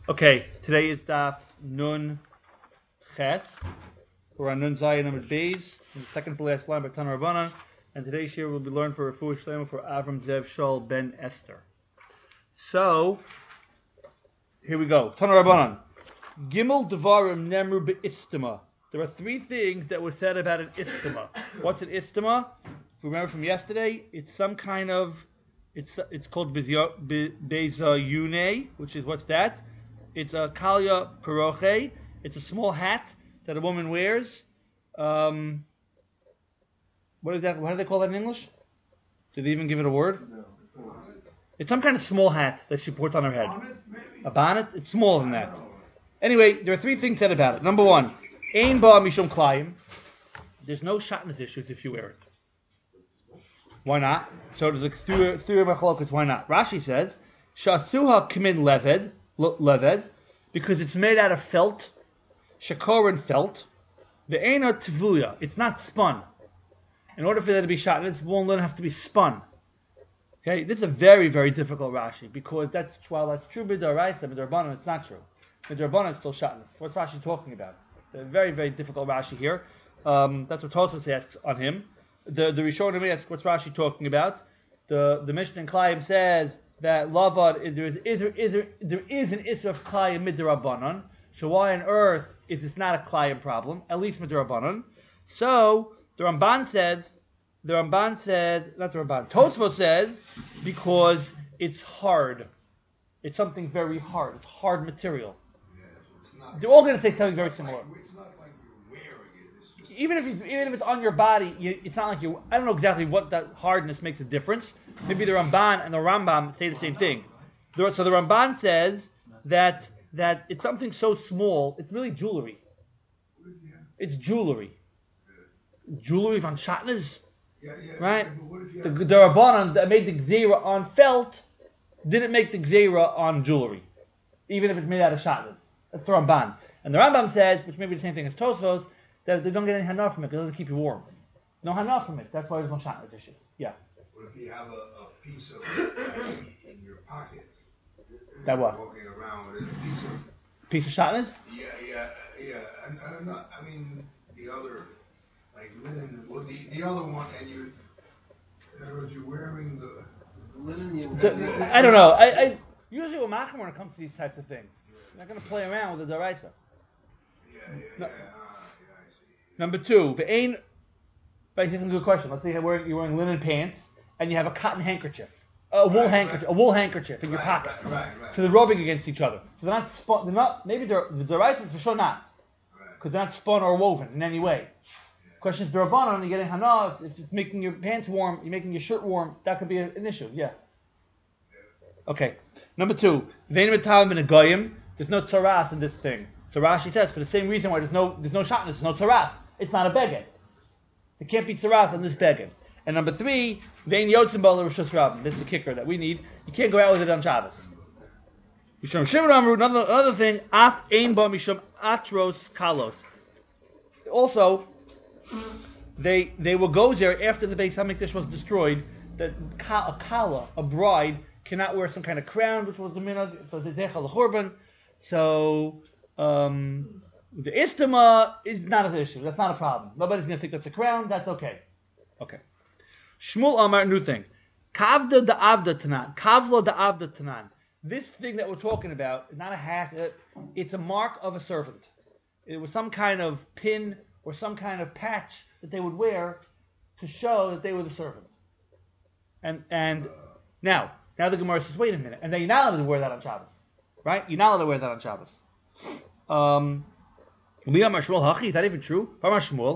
Okay, today is Daf Nun Ches. We're on Nun Zayin Amud Beis, in the second to last line by Tana Rabbanan, and today's shir will be learned for Refuah Shlema for Avram Zev Shaul ben Esther. So, here we go. Tana Rabbanan. Gimel Devarim Nemru Be'istima. There are three things that were said about an istima. What's an istima? If we remember from yesterday, it's some kind of, it's called Bezayune, which is, what's that? It's a kalya peroche. It's a small hat that a woman wears. What is that? What do they call that in English? Did they even give it a word? It's some kind of small hat that she puts on her head. A bonnet? It's smaller than that. Anyway, there are three things said about it. Number one, ein ba mishum klayim. There's no shatnez issues if you wear it. Why not? So there's three machlokas. Why not? Rashi says, shasuha kmin leved, because it's made out of felt, shakoran felt, the eina tvuya, it's not spun. In order for that to be shot, this won't have to be spun. Okay, this is a very, very difficult Rashi, because while that's true b'daraisa, b'darbanan it's not true. B'darbanan it's still shotness. What's Rashi talking about? It's a very, very difficult Rashi here. That's what Tosfos asks on him. The Rishonim asks, what's Rashi talking about? The Mishnah in Klayim says that Lavad, there is an Isra of Klayim midrabanan. So why on earth is this not a Klayim problem? At least midrabanan. So the Ramban says, Tosfos says, because it's hard. It's something very hard. It's hard material. They're all going to say something very similar. It's not like you're wearing it. It's just Even if it's on your body, it's not like you. I don't know exactly what that hardness makes a difference. Maybe the Ramban and the Rambam say the same thing. So the Ramban says that it's something so small. It's really jewelry. It's jewelry. Jewelry von Shatnez, right? The Rabbanan that made the Gzeira on felt didn't make the Gzeira on jewelry, even if it's made out of Shatnez. That's the Ramban. And the Rambam says, which may be the same thing as Tosfos, that they don't get any hana from it because it doesn't keep you warm. No hana from it. That's why there's no Shatnez issue. Yeah. What if you have a piece of in your pocket? That what? Walking around with a Piece of Shatnez? Yeah. And I'm not. I mean, the other, like linen. Well, the other one, and you. In other words, you're wearing the linen. I don't know. I usually with Macham when it comes to these types of things, you're not going to play around with the Daraisa. Yeah. Number two, here's a good question. Let's say you're wearing linen pants and you have a cotton handkerchief, a wool handkerchief in your pocket. Right. So they're rubbing against each other. So they're not spun. They're not. Maybe the Daraisa for sure not, because they're not spun or woven in any way. Question is the Rabbanan. You're getting hana. If it's making your pants warm, you're making your shirt warm. That could be an issue. Yeah. Okay. Number two, there's no tzaras in this thing. So Rashi says for the same reason why there's no shatnez, there's no tzaras. It's not a beged. There can't be tzaras on this beged. And number three, vein yotzim bala rishus rabin. This is the kicker that we need. You can't go out with it on Shabbos. Another thing, af ein ba mishum atros kalos. Also, they will go there after the Beis Hamikdash was destroyed. That a kala, a bride, cannot wear some kind of crown, which was the minhag, so the zechal l'churban. So the istima is not an issue. That's not a problem. Nobody's going to think that's a crown. That's okay. Okay. Shmuel Amar, new thing. Kavda da avda tanan. Kavla da avda tanan. This thing that we're talking about is not a hat. It's a mark of a servant. It was some kind of pin or some kind of patch that they would wear to show that they were the servant. And now the Gemara says, wait a minute. And then you're not allowed to wear that on Shabbos. Right? You're not allowed to wear that on Shabbos. Is that even true? An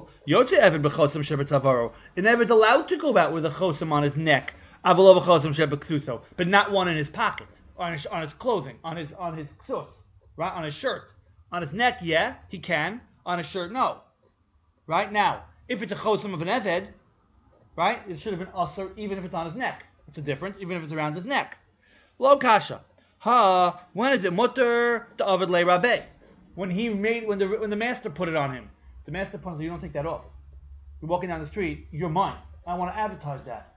Eved's allowed to go out with a chosim on his neck, but not one in his pocket, on his clothing, on his ksus, right? On his shirt. On his neck, yeah, he can. On his shirt, no. Right? Now, if it's a chosim of an Eved, right, it should have been usher even if it's on his neck. It's a difference, even if it's around his neck. Lo kasha. When is it mutter to Aved le Rabbe? When the master put it on him. The master put it on him, you don't take that off. You're walking down the street, you're mine. I want to advertise that.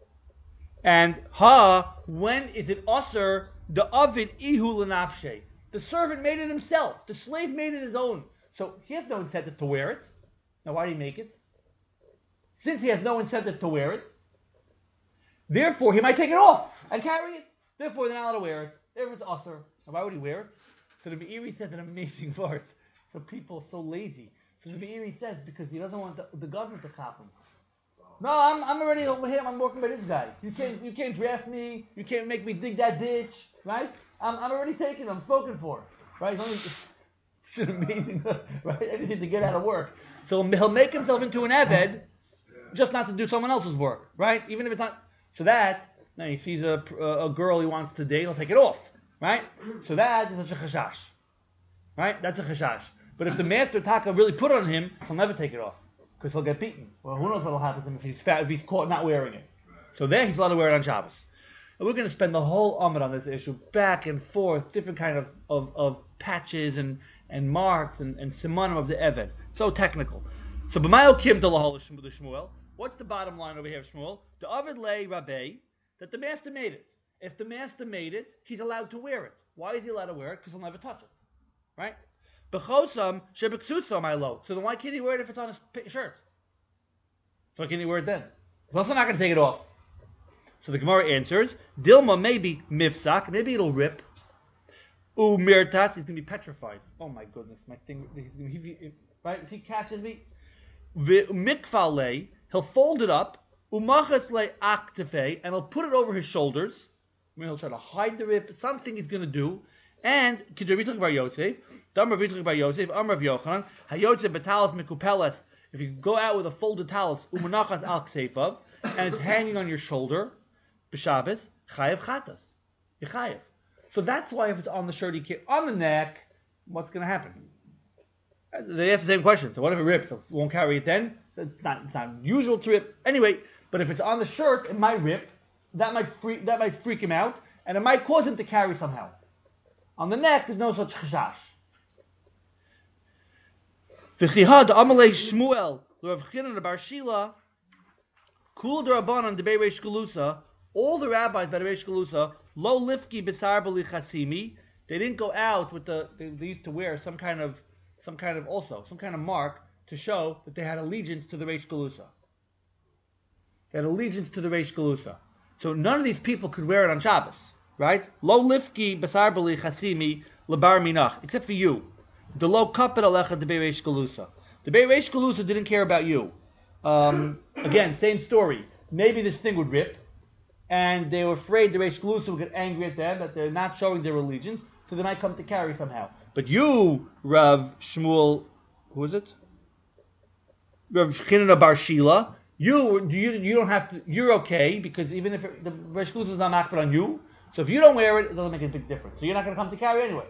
And when is it usher the Avid ihu lenafshe? The servant made it himself. The slave made it his own. So he has no incentive to wear it. Now why did he make it? Since he has no incentive to wear it, therefore he might take it off and carry it. Therefore they're not allowed to wear it. Therefore it's usher. Now why would he wear it? So the Meiri says an amazing word. So people are so lazy. So the Meiri says because he doesn't want the government to cop him. No, I'm already over here. I'm working by this guy. You can't draft me. You can't make me dig that ditch, right? I'm already taken. I'm spoken for, right? It's amazing, right? Anything to get out of work. So he'll make himself into an Eved, just not to do someone else's work, right? Even if it's not. So that now he sees a girl he wants to date, he'll take it off, right? So that is a chashash, right? That's a chashash. But if the master Taka really put it on him, he'll never take it off. Because he'll get beaten. Well, who knows what will happen to him if he's caught not wearing it. So there he's allowed to wear it on Shabbos. And we're going to spend the whole Amud on this issue, back and forth, different kind of patches and marks and simanim of the Eved. So technical. So b'mayo kim to lahol Shmuel. What's the bottom line over here of Shmuel? The Ovid lei Rabbe, that the master made it. If the master made it, he's allowed to wear it. Why is he allowed to wear it? Because he'll never touch it. Right? B'chosam shebeksusam ilo. So then why can't he wear it if it's on his shirt? So why can't he wear it then? He's also not going to take it off. So the Gemara answers, Dilma maybe mifsak, maybe it'll rip. Mirtat, he's going to be petrified. Oh my goodness, my thing, right? If he catches me, mikfale, he'll fold it up, umachas le aktefe, and he'll put it over his shoulders. I mean, he'll try to hide the rip, something he's going to do. And Kidravitach bar Yosef, Damar Vitach bar Yosef, Amar of Yochanan, Hayotze betalas mikupeles. If you go out with a folded talis, umanachas al kseifav, and it's hanging on your shoulder, b'Shabbos, chayev chatas, yechayev. So that's why if it's on the shirt, you can't. On the neck, what's going to happen? They ask the same question. So what if it rips? So won't carry it then? It's not usual to rip anyway. But if it's on the shirt, it might rip. That might freak him out, and it might cause him to carry somehow. On the neck, there's no such chashash. V'chihad amalei Shmuel l'Rav Chinan bar Shila kul d'Rabbanan debei Reish Galusa. All the rabbis by the Reish Galusa lo lifki b'sar b'li chasimi. They didn't go out with they used to wear some kind of mark to show that they had allegiance to the Reish Galusa. They had allegiance to the Reish Galusa. So none of these people could wear it on Shabbos. Right? Lo lifki basar b'li chasimi lebar minach, except for you. The lo kapet alecha de Reish Galusa. The Reish Galusa didn't care about you. Again, same story. Maybe this thing would rip, and they were afraid the Reish Galusa would get angry at them that they're not showing their allegiance, so they might come to carry somehow. But you, Rav Shmuel, who is it? Rav Chinan bar Shila. You don't have to. You're okay because even if the Reish Galusa is not makbid on you. So if you don't wear it, it doesn't make a big difference. So you're not going to come to carry anyway.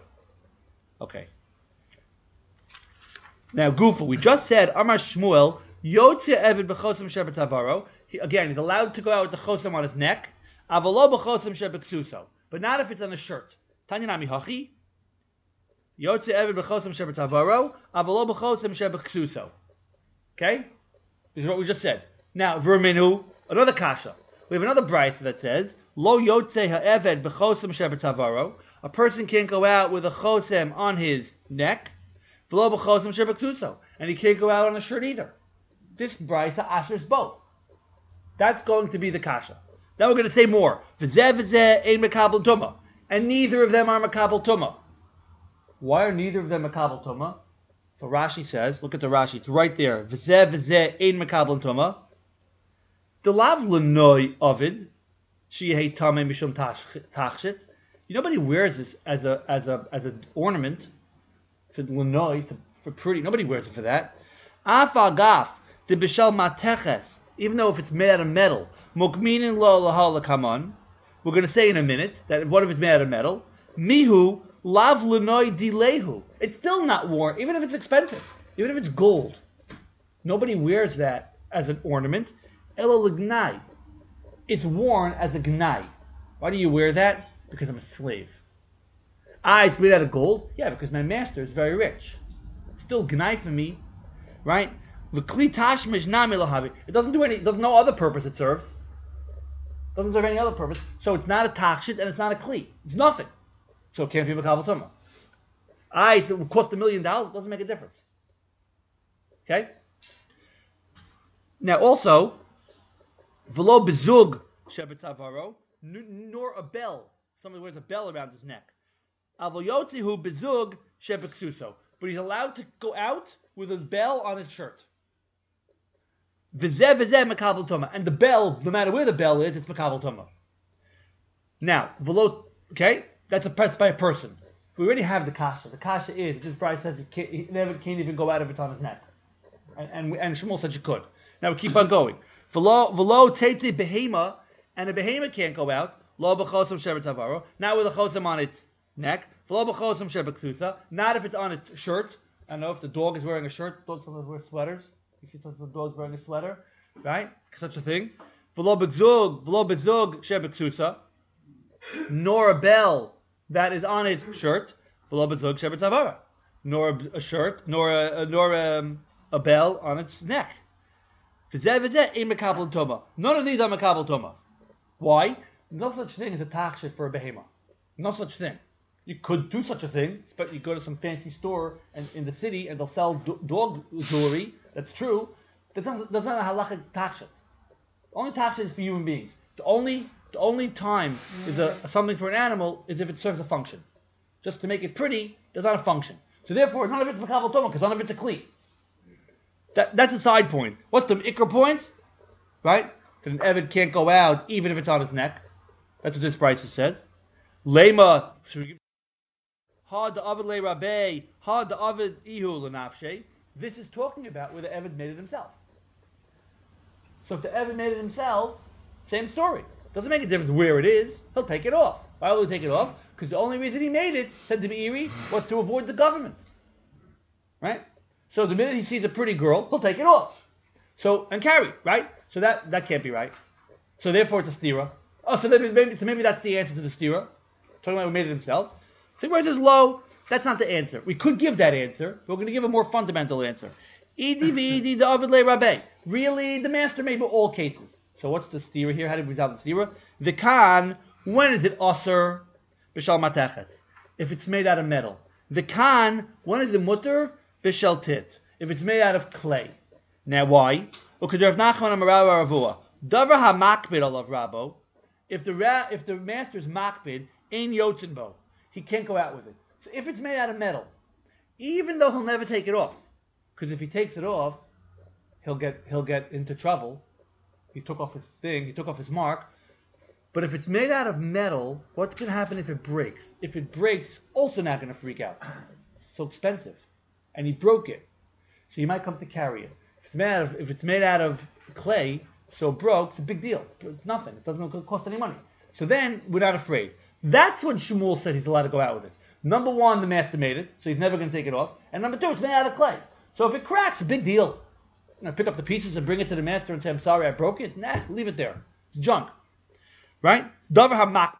Now, Gufa, we just said, Amar Shmuel, Yotze Eved b'chosam shebetavaro. Again, he's allowed to go out with the chosam on his neck. Avalo b'chosam shebeksuso. But not if it's on a shirt. Tanya nami hachi. Yotze Eved b'chosam shebetavaro. Avalo b'chosam shebeksuso. Okay? This is what we just said. Now, Verminu, another kasha. We have another brayta that says, Lo yotze ha'eved b'chosem shebetavaro. A person can't go out with a chosem on his neck. V'lo b'chosem shebeksuso. And he can't go out on a shirt either. This brayta ashers both. That's going to be the kasha. Now we're going to say more. V'zeh v'zeh ein mekabel tumah. And neither of them are mekabel tumah. Why are neither of them mekabel tumah? So Rashi says, look at the Rashi. It's right there. V'zeh v'zeh ein mekabel tumah. The lav l'noi ovid. Sheyeh tameh mishum tachshit. Nobody wears this as an ornament for l'noi, for pretty. Nobody wears it for that. Af agaf de b'shel mateches. Even though if it's made out of metal, mukminin lo lahal kaman. We're going to say in a minute that what if it's made out of metal? Mihu lav l'noi dilehu. It's still not worn, even if it's expensive, even if it's gold. Nobody wears that as an ornament. Elo l'gnai. It's worn as a gnai. Why do you wear that? Because I'm a slave. It's made out of gold? Yeah, because my master is very rich. It's still gnai for me, right? It doesn't do any. There's no other purpose it serves. It doesn't serve any other purpose. So it's not a tachshit and it's not a kli. It's nothing. So it can't be makabel tumah. It will cost $1 million. It doesn't make a difference. Okay? Now also, v'lo bezug shebetzavaro, nor a bell. Somebody wears a bell around his neck. Avol yotzihu bezug shebeksuso. But he's allowed to go out with his bell on his shirt. V'zeh makabel toma. And the bell, no matter where the bell is, it's makabel toma. Now, v'lo, okay? That's by a person. We already have the kasha. The kasha is, this bride says he never can't even go out if it's on his neck. And Shmuel said you could. Now we keep on going. V'lo teitzi behema, and a behema can't go out. Lo b'chosam shebetzavaro. Not with a chosam on its neck. V'lo b'chosam shebeksusa. Not if it's on its shirt. I don't know if the dog is wearing a shirt. Dogs sometimes wear sweaters. You see some dogs wearing a sweater, right? Such a thing. V'lo b'zug shebeksusa. Nor a bell that is on its shirt. V'lo b'zug shebetzavaro. Nor a shirt, nor a bell on its neck. None of these are makabel toma. Why? No such thing as a tachshit for a behema. No such thing. You could do such a thing, but you go to some fancy store in the city and they'll sell dog jewelry. That's true. That's not a halachic tachshit. Only tachshit is for human beings. The only time is something for an animal is if it serves a function. Just to make it pretty, there's not a function. So therefore, none of it's makabel toma because none of it's a kli. That's a side point. What's the ikra point? Right? That an Eved can't go out even if it's on his neck. That's what this Brisa says. Lema, ha da'avid le rabbe, ha da'avid ihu l'nafshe. This is talking about where the Eved made it himself. So if the Eved made it himself, same story. Doesn't make a difference where it is. He'll take it off. Why will he take it off? Because the only reason he made it, said the Be'iri, was to avoid the government. Right? So the minute he sees a pretty girl, he'll take it off. So, and carry, right? So that can't be right. So therefore it's a stira. Oh, so maybe that's the answer to the stira. Talking about who made it himself. So where it says low, that's not the answer. We could give that answer, but we're going to give a more fundamental answer. Really, the master made for all cases. So what's the stira here? How do we resolve the stira? The kan, when is it aser? B'shal matechet. If it's made out of metal. The kan, when is it mutter? Bishal tit. If it's made out of clay. Now why? Because Rav Nachman Amarav Aravua. Davar ha-makbid alav rabo. If the master's makbid, ein yotzenbo. He can't go out with it. So if it's made out of metal, even though he'll never take it off, because if he takes it off, he'll get into trouble. He took off his thing, he took off his mark. But if it's made out of metal, what's going to happen if it breaks? If it breaks, he's also not going to freak out. It's so expensive. And he broke it. So you might come to carry it. If it's made out of clay, so it broke, it's a big deal. It's nothing. It doesn't cost any money. So then, we're not afraid. That's when Shmuel said he's allowed to go out with it. Number one, the master made it, so he's never going to take it off. And number two, it's made out of clay. So if it cracks, a big deal. Pick up the pieces and bring it to the master and say, I'm sorry, I broke it. Nah, leave it there. It's junk. Right? Davar ha-makbid.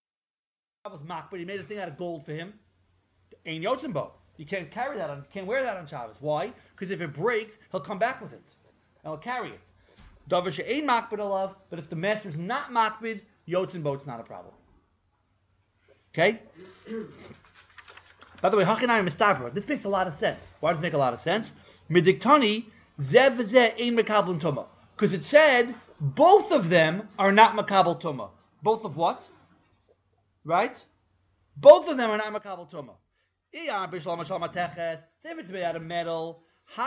But he made a thing out of gold for him. Ein yotzenbo. You can't carry that can't wear that on Shabbos. Why? Because if it breaks, he'll come back with it. And he'll carry it. Davar she'ein makbid alav, but if the master's not makbid, yotzenbo, it's not a problem. Okay? By the way, Hachanai Mistabra, this makes a lot of sense. Why does it make a lot of sense? Midiktani, zev v'zeh ein makabel tuma. Because it said, both of them are not makabel tuma. Both of what? Right? Both of them are not makabel tuma. If it's made out of metal,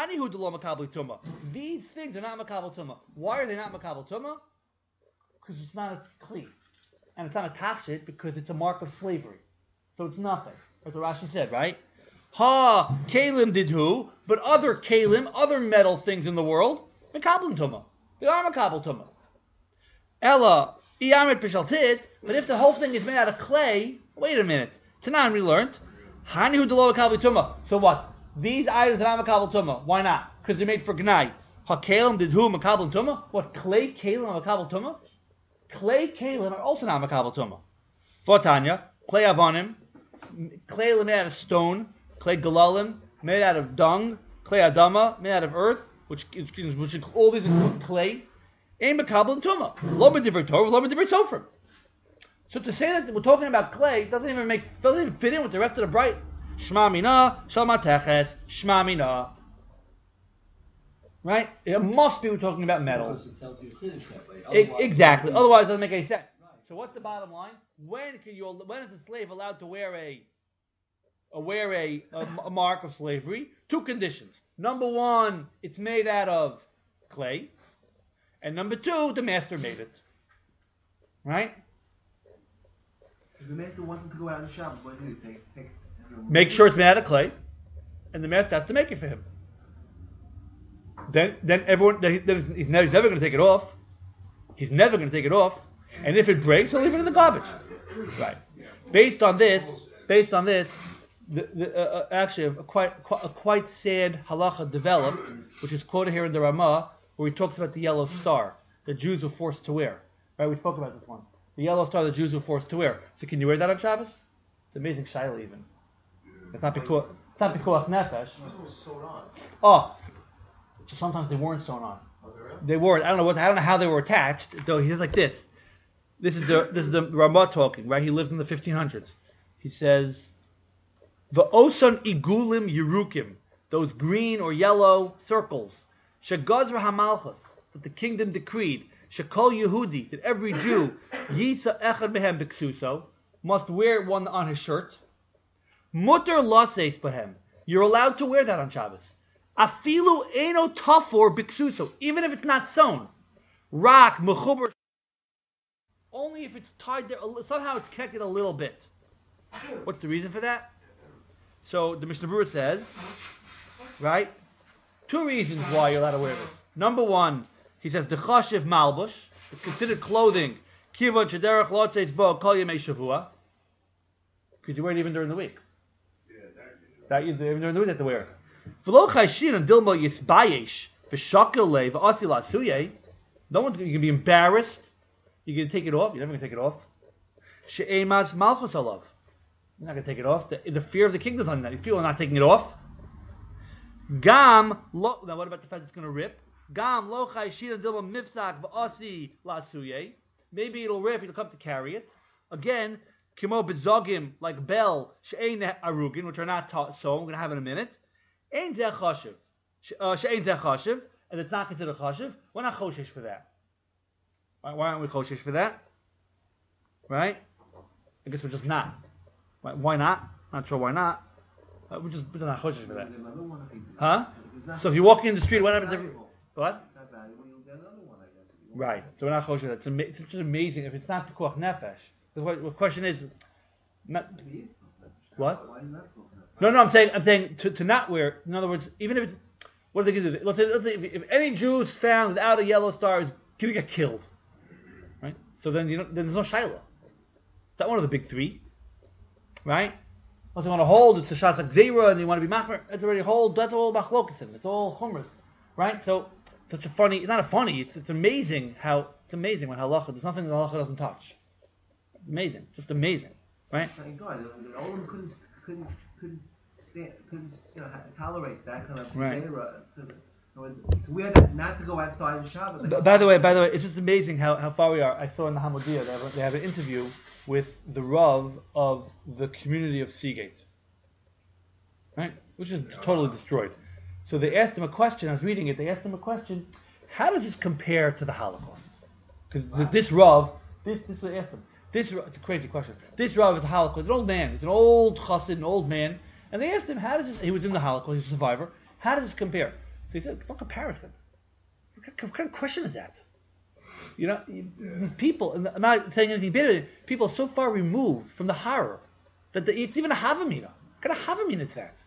these things are not makabel tuma. Why are they not makabel tuma? Because it's not a kli. And it's not a tachshit because it's a mark of slavery. So it's nothing. That's what Rashi said, right? Ha, kalim did who? But other kalim, other metal things in the world, makabel tuma. They are makabel tuma. Ella, iyamet pishaltit, but if the whole thing is made out of clay, wait a minute. Tanan we learned, Hanihu delo makabel tuma. So what? These items are not makabel tuma. Why not? Because they're made for gnai. Ha-kalim did who makabel tuma? What, clay kalim are makabel tuma? Clay kalim are also not makabel tuma. Votanya, clay avonim, clay made out of stone, clay galalim, made out of dung, clay adama, made out of earth, which all these include clay. Ein makabel tuma. Lo b'divrei Torah, lo b'divrei sofer. So to say that we're talking about clay doesn't even fit in with the rest of the bright. Shma mina, shal mateches, shma mina. Right? It must be we're talking about metal. Because it tells you Kiddush that way. Otherwise, Exactly. Otherwise, it doesn't make any sense. Right. So what's the bottom line? When is a slave allowed to wear a mark of slavery? Two conditions. Number one, it's made out of clay, and number two, the master made it. Right? If the master wants him to go out on the Shabbos, what does he do? Make sure it's made out of clay, and the master has to make it for him. Then he's never going to take it off. He's never going to take it off, and if it breaks, he'll leave it in the garbage. Right. Based on this, actually a quite sad halacha developed, which is quoted here in the Ramah, where he talks about the yellow star that Jews were forced to wear. Right, we spoke about this one. The yellow star that Jews were forced to wear. So can you wear that on Shabbos? It's amazing shaila even. It's not pikuach nefesh. Oh, so sometimes they weren't sewn on. They weren't. I don't know how they were attached. Though he says like this. This is the Ramah talking, right? He lived in the 1500s. He says, "Va'osan igulim yerukim," those green or yellow circles. Shegazra hamalchus, that the kingdom decreed. Shekol Yehudi, that every Jew yisa echad behem b'ksuso, must wear one on his shirt. Mutter laseis behem, you're allowed to wear that on Shabbos. Afilu eno tafor b'ksuso, even if it's not sewn. Rak mechuber, only if it's tied there. Somehow it's connected a little bit. What's the reason for that? So the Mishnah Berurah says, right? Two reasons why you're allowed to wear this. Number one, he says the chashiv malbush is considered clothing. Kivod shederach lotzeis bo kol yemei shavua, because you wear it even during the week. Even during the week you have to wear it. V'lo chayshin and dilmo yisbayesh v'shakel le v'asi la'asuyeh. No one you can be embarrassed. You're going to take it off. You're never going to take it off. She'emas malchus alav. You're not going to take it off. The fear of the kingdom is on that. These people are not taking it off. Gam lo. Now what about the fact it's going to rip? Gam lo chayshin dilma mifsak v'asi la'asuyeh. Maybe it'll rip. It'll come to carry it. Again, kimo bezogim like bell she'ein arugin, which are not sewn. We're going to have in a minute. Ein zeh chashiv. She'ein zeh chashiv, and it's not considered chashiv. We're not choshesh for that. Why aren't we choshesh for that? Right? I guess we're just not. Why not? Not sure why not. We're not choshesh for that. Huh? So if you walk in the street, what happens if what? Right. So we're not choshesh. It's just amazing. If it's not pikuach nefesh, the question is, not what? No. I'm saying to not wear. In other words, even if it's, what are they going to do? Let's say if any Jew is found without a yellow star, is going to get killed. Right? So then then there's no shaila. It's not one of the big three. Right? Unless you want to hold, it's a shas gzeira, and you want to be machmer. It's already hold. That's all machlokesim. It's all chumras. Right? So such a funny. It's not a funny. It's amazing how when halacha. There's nothing that halacha doesn't touch. Amazing. Just amazing. Right? Thank God. The Olam couldn't tolerate that kind of gzeira. To wear that, not to go outside the Shabbat. By the way, it's just amazing how far we are. I saw in the Hamodia they have an interview with the Rav of the community of Seagate, right? Which is totally destroyed. So they asked him a question. I was reading it. They asked him a question. How does this compare to the Holocaust? Because this Rav, this I asked him. It's a crazy question. This Rav is a Holocaust. An old man. He's an old chassid, an old man. And they asked him, how does this? He was in the Holocaust. He's a survivor. How does this compare? So he said, it's no comparison. What kind of question is that? People, and I'm not saying anything bitter, people are so far removed from the horror that it's even a havamina. What kind of havamina is that?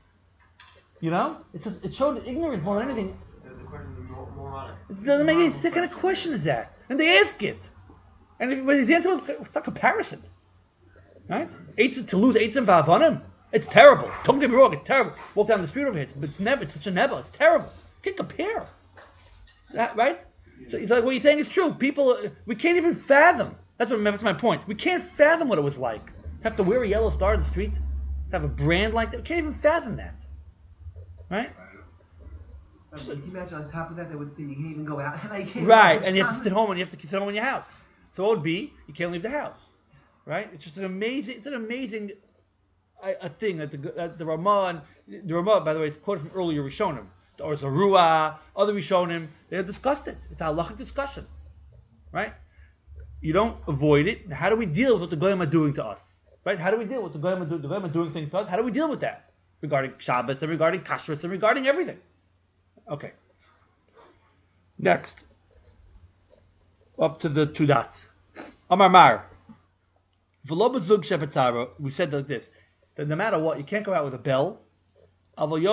It showed ignorance more than anything. The question is moronic. It doesn't make any sense. What kind of question is that? And they ask it. And his answer was, it's not comparison. Right? To lose Eitzim v'avanim, it's terrible. Don't get me wrong, it's terrible. Walk down the street over here, it's such a never, it's terrible. You can't compare. That, right? So he's like, what you're saying is true. People, we can't even fathom. That's my point. We can't fathom what it was like. Have to wear a yellow star in the street? Have a brand like that? We can't even fathom that. Right? Can you imagine on top of that, they would say you can't even go out. Right, and you have to sit home, and you have to sit home in your house. So what would be, you can't leave the house. Right? It's just an amazing a thing that the Ramah, by the way, it's quoted from earlier Rishonim, or it's a Ruah, other Rishonim, they have discussed it. It's a halachic discussion, right? You don't avoid it. How do we deal with what the Goyim are doing to us? Right? How do we deal with the Goyim are doing things to us? How do we deal with that? Regarding Shabbos and regarding Kashrus and regarding everything. Okay. Next. Up to the two dots. Amar Mar. We said like this, that no matter what, you can't go out with a bell. But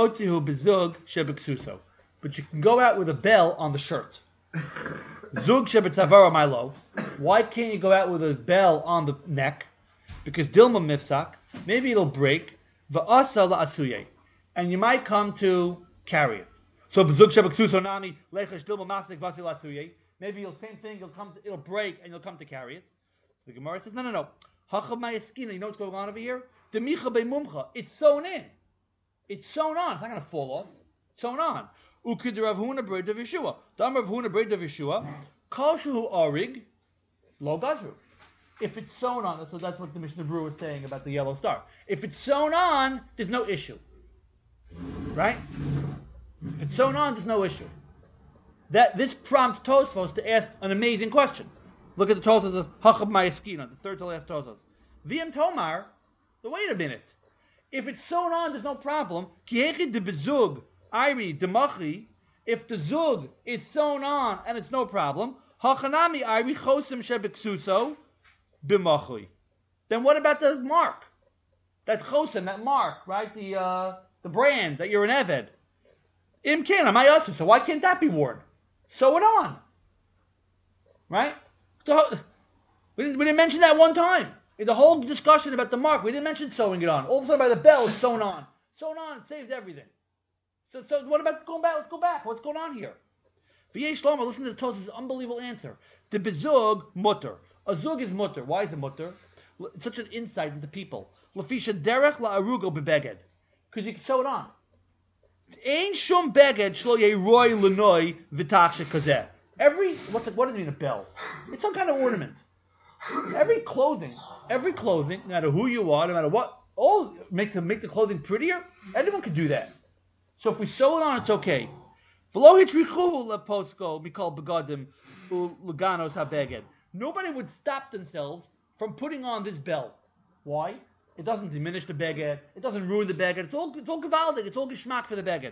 you can go out with a bell on the shirt. Zug shebetzavara Milo. Why can't you go out with a bell on the neck? Because Dilma Mifsak, maybe it'll break. Va'asa la'asuye. And you might come to carry it. So Zug shebeksuso nami lechesh Dilma masnik vasi la'asuye. Maybe same thing, it'll break and you'll come to carry it. The Gemara says, no. Hachab ma'yaskina, you know what's going on over here? Demicha be'mumcha. It's sewn in. It's sewn on. It's not going to fall off. It's sewn on. Ukid Rav Huna Breid of Yeshua. Dam Rav Huna Breid of Yeshua. Kol shehu arig lo gazru. If it's sewn on, so that's what the Mishnah Berurah was saying about the yellow star. If it's sewn on, there's no issue. Right? If it's sewn on, there's no issue. This prompts Tosfos to ask an amazing question. Look at the Tosfos of Hachab Ma'yaskina, the third to last Tosfos. V'im Tomar, wait a minute. If it's sewn on, there's no problem. Ki'echid de bezug, Iri demachi. If the zug is sewn on and it's no problem, hachanami Iri chosim shebeksuso b'machui. Then what about the mark? That chosim, that mark, right? The brand that you're an eved. Im ken amayasu. So why can't that be worn? Sew it on, right? So, we didn't mention that one time. In the whole discussion about the mark, we didn't mention sewing it on. All of a sudden, by the bell, it's sewn on. Sewn on, it saves everything. So what about going back? Let's go back. What's going on here? V'yesh Shlomo, listen to the Tosfos' unbelievable answer. The bezug mutter. A zug is mutter. Why is it mutter? It's such an insight into people. Lefisha derech la'arugo bebeged. Because you can sew it on. Ein shum beged shlo yeroy lenoi v'tach shekazeh. What does it mean, a bell? It's some kind of ornament. Every clothing, no matter who you are, no matter what, make the clothing prettier, anyone can do that. So if we sew it on, it's okay. Nobody would stop themselves from putting on this bell. Why? It doesn't diminish the beged, it doesn't ruin the beged, it's all gewaldig, it's all geschmack for the beged.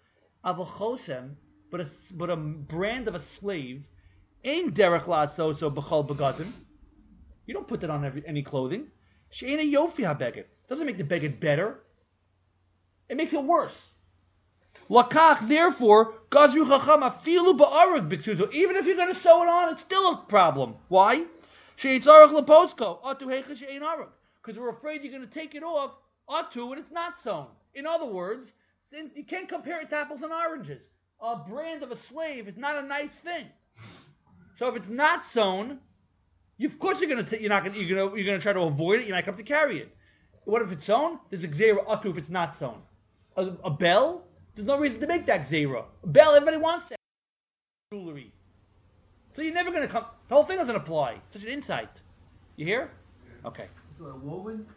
But a brand of a slave ain't derech la'aso so b'chol begadim. You don't put that on any clothing. She'ena yofi ha-beged. Doesn't make the beged better. It makes it worse. Lakach, therefore, gazru chacham afilu ba'arug b'tzuzo. Even if you're going to sew it on, it's still a problem. Why? She'itzarach leposko atu heicha she'ein arug. Because we're afraid you're going to take it off atu when it's not sewn. In other words, since you can't compare it to apples and oranges. A brand of a slave is not a nice thing. So if it's not sewn, of course you're going to try to avoid it. You might have to carry it. What if it's sewn? There's a gzeira atu if it's not sewn. A bell? There's no reason to make that gzeira. A bell, everybody wants that. Jewelry. So you're never going to come. The whole thing doesn't apply. Such an insight. You hear? Okay. So a woven,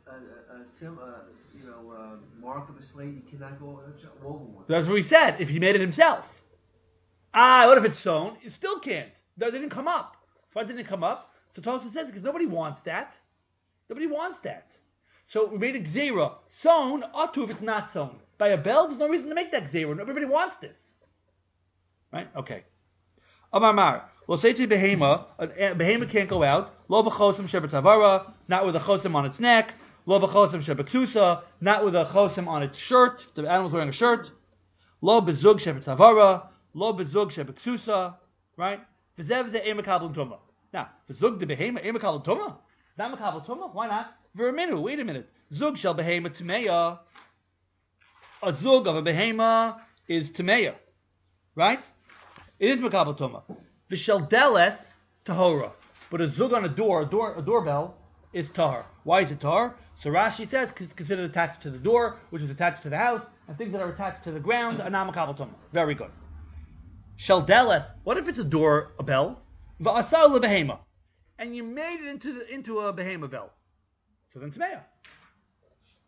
mark of a slave, you cannot go a woven one. That's what he said. If he made it himself. What if it's sewn? You still can't. They didn't come up. Why didn't it come up? So Tosfos says because nobody wants that. Nobody wants that. So we made a gzeira. Sewn, atu if it's not sewn. By a bell, there's no reason to make that gzeira. Everybody wants this. Right? Okay. Amar Mar. We'll say to behema, a behema can't go out. Lo b'chosim shebetzavara, not with a chosim on its neck. Lo b'chosim shebeksusa, not with a chosim on its shirt. The animal's wearing a shirt. Lo b'zug shebetzavara, lo b'zug shebeksusa. Right? V'zev the emakabel tuma. Now, v'zug the behema emakabel tuma. Not makabel tuma. Why not? Verminu. Wait a minute. Zug shel behema tumeya. A zug of a behema is tumeya. Right? It is makabel tuma. V'shel deles tahora. But a zug on a doorbell is tahor. Why is it tahor? So Rashi says it's considered attached to the door, which is attached to the house, and things that are attached to the ground are not makabel tuma. Very good. Shel deles. What if it's a bell? V'asar lebehema, and you made it into a behema bell. So then tmeya.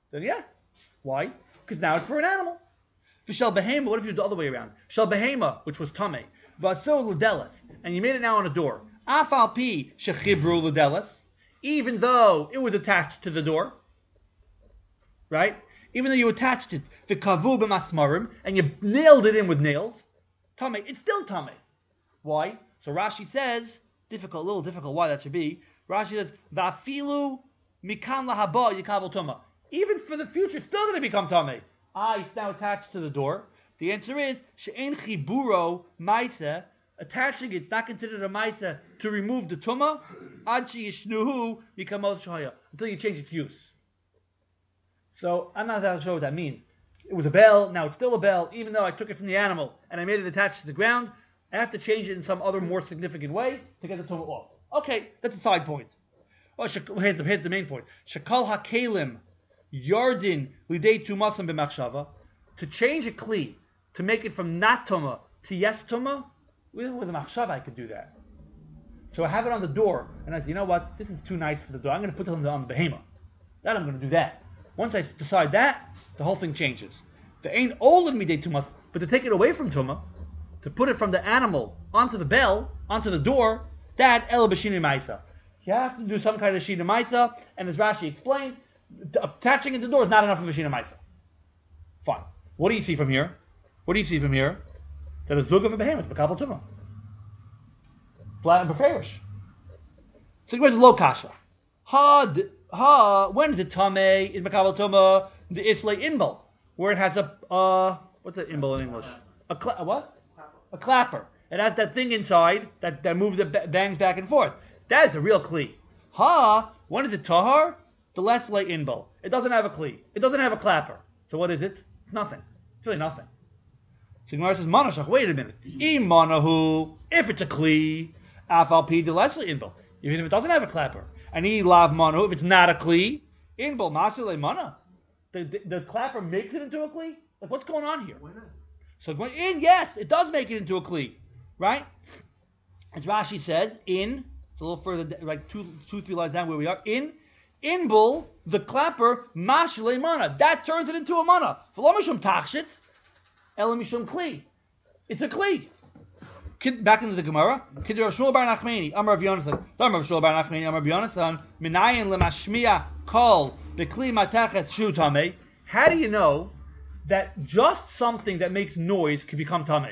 Then yeah. Why? Because now it's for an animal. V'shel behema, what if you do the other way around? Shel behema, which was tamei, v'asur l'delas, and you made it now on a door. Afal pi shechibru l'delas, even though it was attached to the door, right? Even though you attached it, v'kavu b'masmarim, and you nailed it in with nails, tamei, it's still tamei. Why? So Rashi says, a little difficult why that should be. Rashi says, v'afilu mikan lahaba yikabel tuma. Even for the future, it's still going to become tamei. It's now attached to the door. The answer is she'en chiburo ma'isa. Attaching it's not considered a ma'isa to remove the tuma. Ad she'yishnuhu mikamos shahaya, until you change its use. So I'm not sure what that means. It was a bell. Now it's still a bell, even though I took it from the animal and I made it attached to the ground. I have to change it in some other more significant way to get the tuma off. Okay, that's a side point. Here's the main point. Shekal hakelim yardin lidei tumasam b'machshava. To change a kli, to make it from not tuma to yes tuma, with a machshava I could do that. So I have it on the door, and I say, you know what, this is too nice for the door. I'm going to put it on the behema. Then I'm going to do that. Once I decide that, the whole thing changes. The ain't old in midei tumas, but to take it away from tuma, to put it from the animal onto the bell, onto the door, that el b'shini ma'isa. You have to do some kind of shina ma'isa, and as Rashi explained, attaching it to the door is not enough of a shina ma'isa. Fine. What do you see from here? That a zug of a behemoth, b'kabel tuma. Flat and beferish. So where's the low kasha? When is it tamei in b'kabel tuma? The islay inbal, where it has a what's an inbal in English? What? A clapper. It has that thing inside that moves, it bangs back and forth. That is a real kli. When is it tahar? The less lay inbal. It doesn't have a kli. It doesn't have a clapper. So what is it? It's nothing. It's really nothing. So Gemara says, Manashach, wait a minute. Imanahu, if it's a kli, afal pi the less lay inbal. Even if it doesn't have a clapper. And lav manahu, if it's not a kli, inbal masu le mana. The clapper makes it into a kli? Like, what's going on here? Why not? So going in, yes, it does make it into a kli, right? As Rashi says, it's a little further, like two, 3 lines down where we are. Inbul, the clapper, mashle mana. That turns it into a mana. V'lo mishum tachshit, ela mishum kli. It's a kli. Back into the Gemara. Kid Rav Shmuel bar Nachmani, Amar Rav Yonasan. Rav Shmuel bar Nachmani, Amar Rav Yonasan. Minayin lemashmiya kol bekli matachet shu tamei. How do you know that just something that makes noise can become tamei?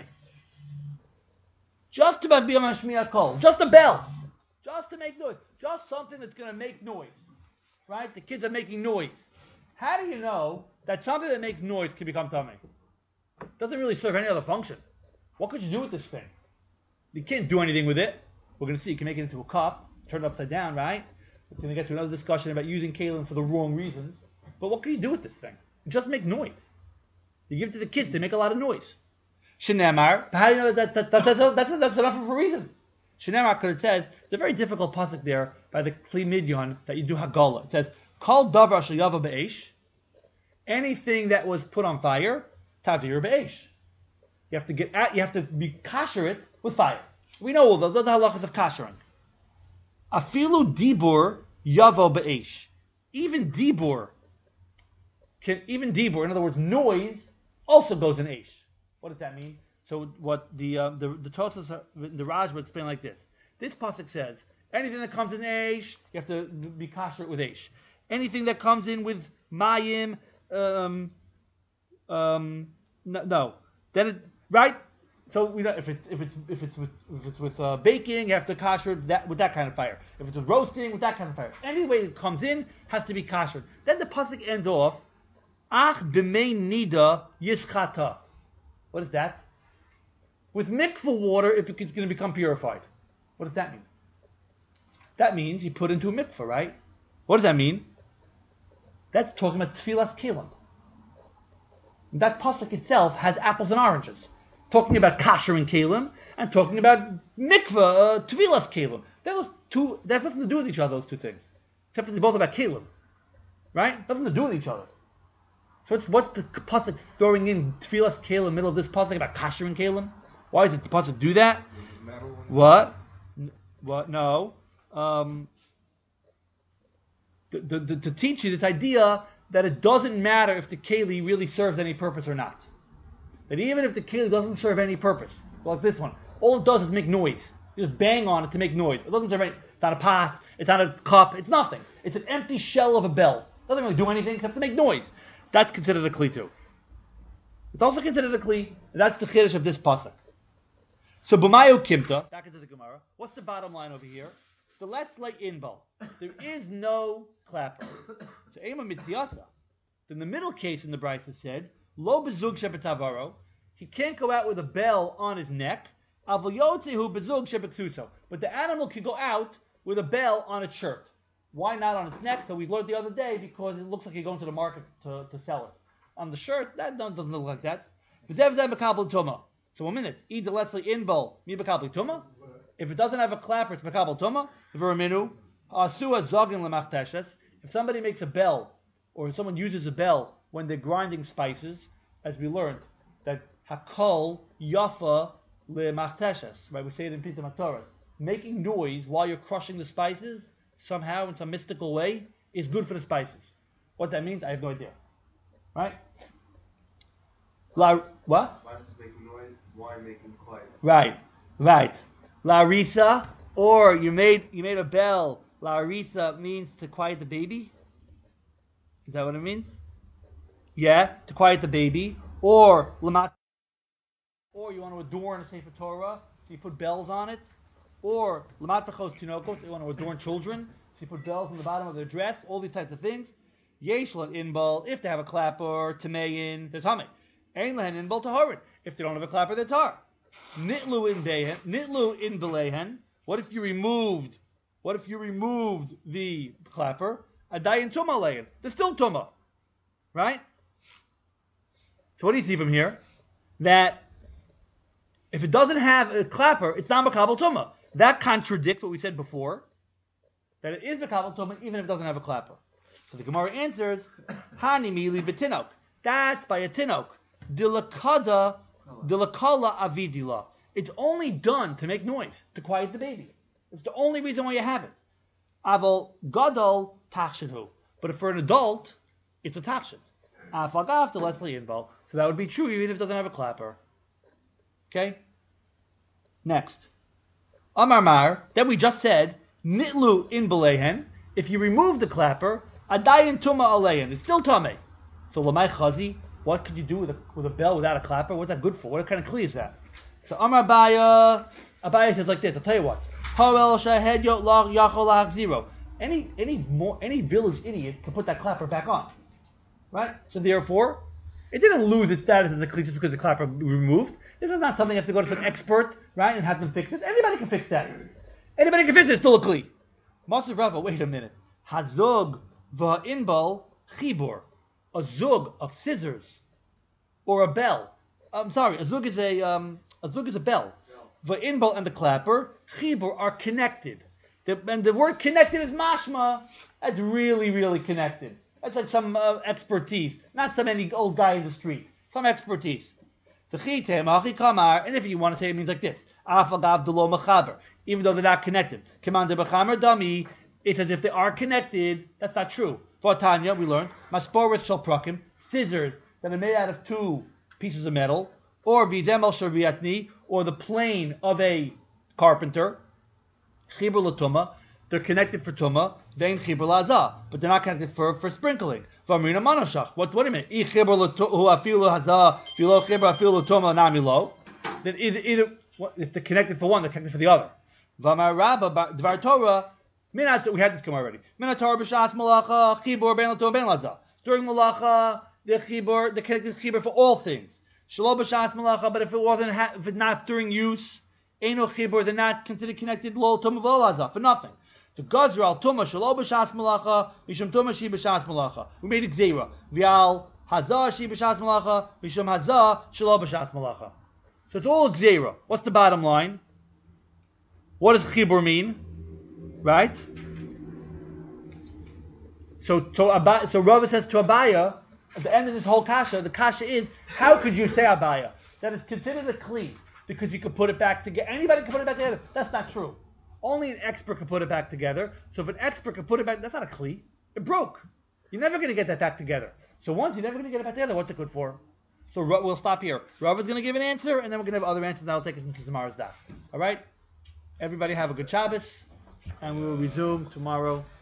Just to be a mashmiya kol, just a bell, just to make noise, just something that's going to make noise, right? The kids are making noise. How do you know that something that makes noise can become tamei? Doesn't really serve any other function. What could you do with this thing? You can't do anything with it. We're going to see. You can make it into a cup, turn it upside down, right? We're going to get to another discussion about using kalim for the wrong reasons. But what can you do with this thing? Just make noise. You give it to the kids, they make a lot of noise. Shenamar, how do you know that's enough of a reason? Shenamar, because it says, it's a very difficult pasuk there by the Kli Midyon that you do Hagala. It says, Kol davar sheyava be'esh, anything that was put on fire, tavir be'esh. You have to be kasher it with fire. We know all those are the halachas of kashering. Afilu dibur yavo be'esh. Even dibur, in other words, noise, also goes in Eish. What does that mean? So what the Tosas, the Raj would explain like this. This pasuk says, anything that comes in Eish, you have to be kasher with Eish. Anything that comes in with Mayim, no. Then it, right? So we know if it's with baking, you have to kasher that with that kind of fire. If it's with roasting, with that kind of fire. Any way it comes in has to be kasher. Then the pasuk ends off, Ach b'mei nida yischata. What is that? With mikvah water, if it's going to become purified. What does that mean? That means you put into a mikvah, right? What does that mean? That's talking about tfilas kelim. That pasuk itself has apples and oranges. Talking about kasher and kelim, and talking about mikvah, tfilas kelim. Those two, that has nothing to do with each other, those two things. Except that they're both about kelim. Right? Nothing to do with each other. So what's the pasuk throwing in tfilas kelim in the middle of this pasuk about kasher and kelim? Why does the pasuk do that? What? No. To teach you this idea that it doesn't matter if the keli really serves any purpose or not. That even if the keli doesn't serve any purpose, like this one, all it does is make noise. You just bang on it to make noise. It doesn't serve any. It's not a pot. It's not a cup. It's nothing. It's an empty shell of a bell. It doesn't really do anything except to make noise. That's considered a kli too. It's also considered a kli. And that's the chiddush of this pasuk. So b'mayu kimta. Back into the Gemara. What's the bottom line over here? The let's lay inbal. There is no clapper. So ema mitziyasa. Then the middle case in the Brisa said lo bezug shebetavaro. He can't go out with a bell on his neck. But the animal can go out with a bell on its shirt. Why not on its neck? So we learned the other day because it looks like you're going to the market to sell it. On the shirt, that doesn't look like that. So 1 minute. Either let's say inbal mi bekabel tuma. If it doesn't have a clapper, it's bekabel tuma. If somebody makes a bell, or if someone uses a bell when they're grinding spices, as we learned, that hakol yafa le'machteshes, right? We say it in Pita Matoras. Making noise while you're crushing the spices, somehow in some mystical way, is good for the spices. What that means, I have no idea. Right? What? Spices making noise, wine making quiet. Right. La risa, or you made a bell. La risa means to quiet the baby. Is that what it means? Yeah, to quiet the baby. Or lamat. Or you want to adorn a Sefer Torah, so you put bells on it. Or lamatachos tinokos, you want to adorn children, so you put bells on the bottom of their dress. All these types of things. Yeshlan inbal, if they have a clapper, tamein, they're tamei. Ein lehen inbal taharin. If they don't have a clapper, they're tar. Nitlu in belehen. What if you removed the clapper? Adayin tuma lehin. They're still tuma, right? So what do you see from here? That if it doesn't have a clapper, it's not makabel tuma. That contradicts what we said before, that it is makabel tuma even if it doesn't have a clapper. So the Gemara answers, Hani mili betinok. That's by a tinok. Dilakala avidila. It's only done to make noise, to quiet the baby. It's the only reason why you have it. Aval gadol tachshidhu. But for an adult, it's a tachshid. Afagav to Leslie inbal. So that would be true even if it doesn't have a clapper. Okay? Next. Amar Mar, then we just said, nitlu in belehen. If you remove the clapper, adayin tuma alein. It's still tamei. So lamai chazi, what could you do with a bell without a clapper? What's that good for? What kind of kli is that? So Amar Abaya says like this. I'll tell you what. Harel shahed yot lach yachol lach zero. Any village idiot can put that clapper back on, right? So therefore, it didn't lose its status as a kli just because the clapper removed. This is not something you have to go to some expert, right, and have them fix it. Anybody can fix that. Anybody can fix it. It's still a kli. Master Rava, wait a minute. Hazug va'inbal chibur. A zug of scissors or a bell. I'm sorry, a zug is a bell. Va'inbal and the clapper chibur are connected. And the word connected is mashma. That's really, really connected. That's like some expertise, not some any old guy in the street. Some expertise. And if you want to say it means like this, even though they're not connected. It's as if they are connected. That's not true. For Tanya, we learned, Masporis shel prakim, scissors that are made out of two pieces of metal, or Vizemel shariatni, or the plane of a carpenter, Chibur l'tuma, they're connected for tuma, vein chibur la'azah, but they're not connected for sprinkling. V'amrina manoshach. What do you mean? I chibur afilu hazah, v'lo chibur afilu l'tuma nami lo. Then either if they're connected for one, they're connected for the other. V'amar Rabba dvar Torah. We had this come already. Minatar b'shas malacha chibur ben l'tuma ben la'azah. During malacha, the connected chibur for all things. Shelo b'shas malacha, but if it's not during use, Eino chibur, they're not considered connected lo tuma v'lo la'azah for nothing. The Gazra al Tuma Shalo B'Shas Malacha, Mishum Tuma Shi B'Shas Malacha. We made it Zera. V'al Hazah Shi B'Shas Malacha, Mishum Hazah Shalo B'Shas Malacha. So it's all Zera. What's the bottom line? What does Chibur mean? Right? So Rava says to Abaya, at the end of this whole kasha, the kasha is, how could you say Abaya? That it's considered a kli, because you could put it back together. Anybody can put it back together. That's not true. Only an expert can put it back together. So if an expert can put it back, that's not a kli. It broke. You're never going to get that back together. So once you're never going to get it back together, what's it good for? So we'll stop here. Rav is going to give an answer, and then we're going to have other answers that will take us into tomorrow's daf. All right? Everybody have a good Shabbos, and we will resume tomorrow.